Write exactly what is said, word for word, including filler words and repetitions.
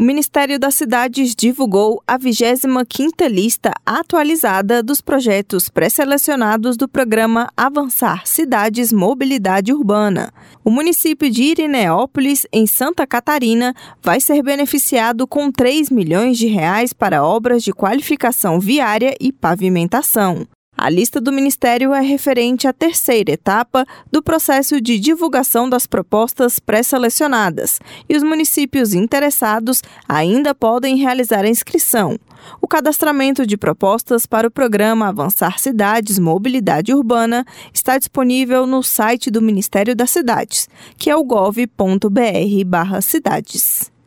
O Ministério das Cidades divulgou a vigésima quinta lista atualizada dos projetos pré-selecionados do programa Avançar Cidades Mobilidade Urbana. O município de Irineópolis, em Santa Catarina, vai ser beneficiado com três milhões de reais para obras de qualificação viária e pavimentação. A lista do Ministério é referente à terceira etapa do processo de divulgação das propostas pré-selecionadas e os municípios interessados ainda podem realizar a inscrição. O cadastramento de propostas para o programa Avançar Cidades Mobilidade Urbana está disponível no site do Ministério das Cidades, que é o gov ponto br barra cidades.